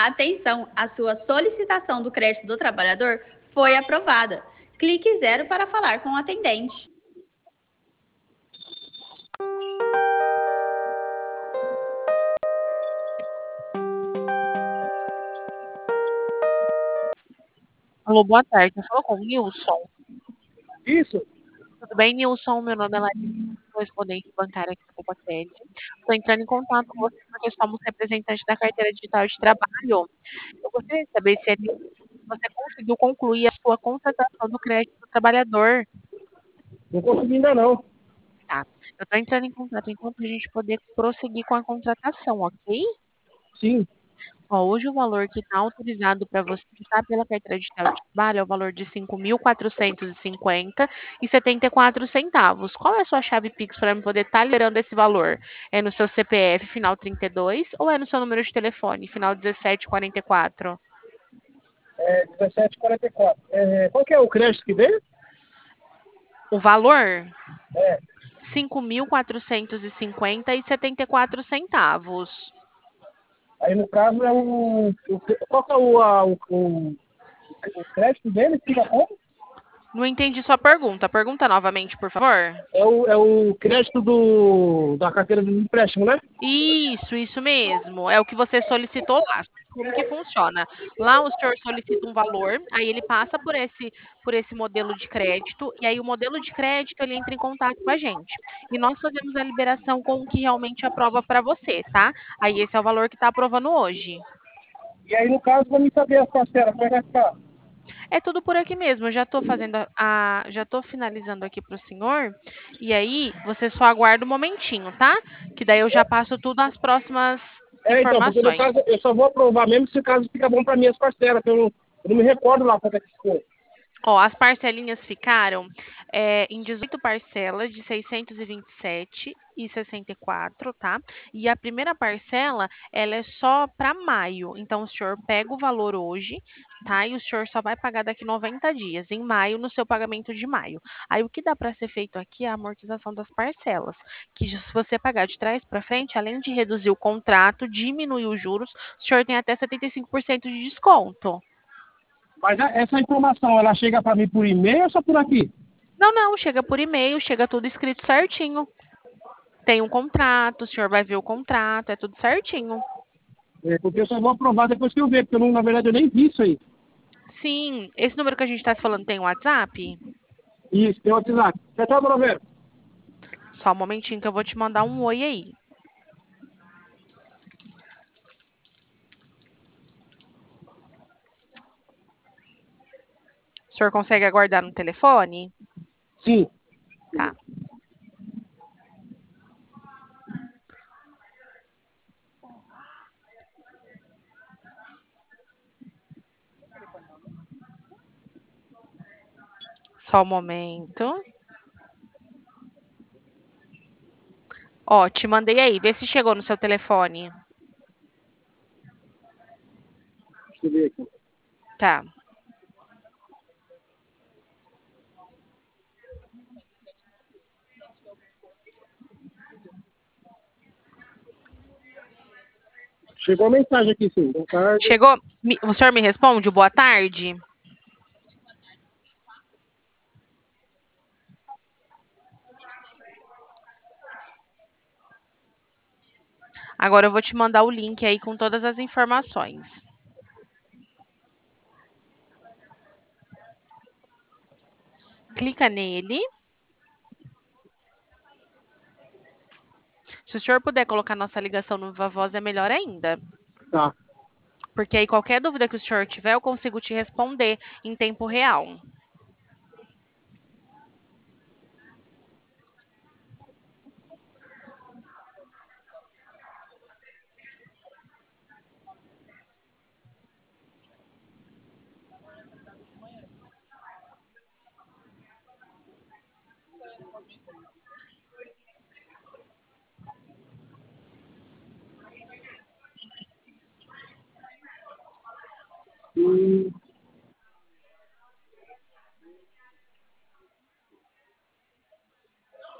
Atenção, a sua solicitação do crédito do trabalhador foi aprovada. Clique 0 para falar com o atendente. Alô, boa tarde. Eu falo com o Nilson. Isso. Tudo bem, Nilson? Meu nome é Larissa, correspondente bancária aqui da Copaced. Estou entrando em contato com você porque somos representantes da carteira digital de trabalho. Eu gostaria de saber se você conseguiu concluir a sua contratação do crédito do trabalhador. Não consegui ainda não. Tá. Eu estou entrando em contato então para a gente poder prosseguir com a contratação, ok? Sim. Ó, hoje o valor que está autorizado para você quitar pela carteira digital de trabalho é o valor de R$ 5.450,74. Qual é a sua chave Pix para eu poder estar liberando esse valor? É no seu CPF, final 32, ou é no seu número de telefone, final 1744? 17,44. Qual que é o crédito que vem? O valor? É. R$ 5.450,74. Aí no caso é qual que é o crédito dele? Fica como? Não entendi sua pergunta. Pergunta novamente, por favor. É o crédito da carteira de empréstimo, né? Isso mesmo. É o que você solicitou lá. Como que funciona? Lá o senhor solicita um valor, aí ele passa por esse modelo de crédito, e aí o modelo de crédito ele entra em contato com a gente. E nós fazemos a liberação com o que realmente aprova para você, tá? Aí esse é o valor que está aprovando hoje. E aí no caso, vamos saber as parcelas, como é que vai ficar? É tudo por aqui mesmo. Eu já estou fazendo já estou finalizando aqui para o senhor. E aí você só aguarda um momentinho, tá? Que daí eu já passo tudo as próximas Então, porque no informações. caso eu só vou aprovar mesmo se o caso fica bom para mim as parcelas, que eu não me recordo lá quanto é que ficou. Ó, as parcelinhas ficaram em 18 parcelas de 627,64, tá? E a primeira parcela, ela é só para maio. Então, o senhor pega o valor hoje, tá? E o senhor só vai pagar daqui 90 dias, em maio, no seu pagamento de maio. Aí, o que dá para ser feito aqui é a amortização das parcelas, que se você pagar de trás para frente, além de reduzir o contrato, diminuir os juros, o senhor tem até 75% de desconto. Mas essa informação, ela chega para mim por e-mail ou só por aqui? Não, chega por e-mail, chega tudo escrito certinho. Tem um contrato, o senhor vai ver o contrato, é tudo certinho. Porque eu só vou aprovar depois que eu ver, porque na verdade eu nem vi isso aí. Sim, esse número que a gente está falando tem WhatsApp? Isso, tem o WhatsApp. Tchau, dona Vera. Só um momentinho que eu vou te mandar um oi aí. O senhor consegue aguardar no telefone? Sim. Tá. Só um momento. Ó, te mandei aí. Vê se chegou no seu telefone. Deixa eu ver aqui. Tá. Chegou a mensagem aqui, sim. Boa tarde. Chegou? O senhor me responde? Boa tarde? Agora eu vou te mandar o link aí com todas as informações. Clica nele. Se o senhor puder colocar nossa ligação no Viva Voz, é melhor ainda. Tá. Porque aí qualquer dúvida que o senhor tiver, eu consigo te responder em tempo real.